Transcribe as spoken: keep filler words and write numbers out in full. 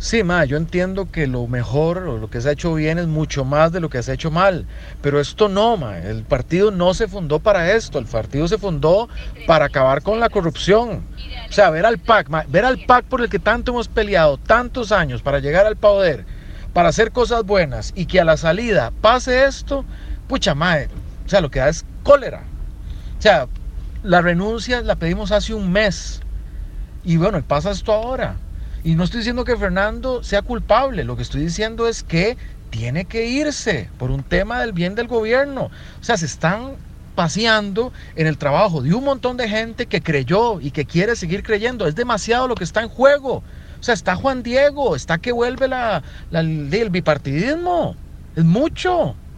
Sí, ma, yo entiendo que lo mejor o lo que se ha hecho bien es mucho más de lo que se ha hecho mal, pero esto no, ma, el partido no se fundó para esto, el partido se fundó para acabar con la corrupción. O sea, ver al P A C, ma, ver al P A C por el que tanto hemos peleado, tantos años para llegar al poder, para hacer cosas buenas y que a la salida pase esto, pucha, ma, o sea, lo que da es cólera. O sea, la renuncia la pedimos hace un mes. Y bueno, pasa esto ahora. Y no estoy diciendo que Fernando sea culpable, lo que estoy diciendo es que tiene que irse por un tema del bien del gobierno. O sea, se están paseando en el trabajo de un montón de gente que creyó y que quiere seguir creyendo. Es demasiado lo que está en juego. O sea, está Juan Diego, está que vuelve la, la, el bipartidismo. Es mucho.